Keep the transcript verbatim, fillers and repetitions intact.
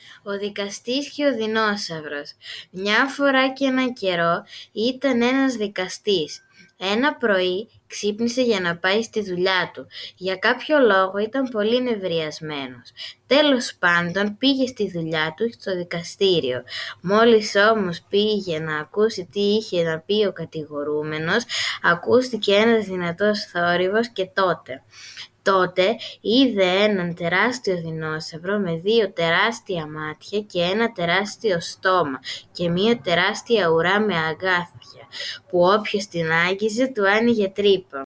Ο δικαστής και ο δεινόσαυρος. Μια φορά και ένα καιρό ήταν ένας δικαστής. Ένα πρωί ξύπνησε για να πάει στη δουλειά του. Για κάποιο λόγο ήταν πολύ νευριασμένος. Τέλος πάντων πήγε στη δουλειά του στο δικαστήριο. Μόλις όμως πήγε να ακούσει τι είχε να πει ο κατηγορούμενος, ακούστηκε ένας δυνατός θόρυβος και τότε... Τότε είδε έναν τεράστιο δεινόσαυρο με δύο τεράστια μάτια και ένα τεράστιο στόμα και μία τεράστια ουρά με αγκάθια, που όποιος την άγγιζε του άνοιγε τρύπα.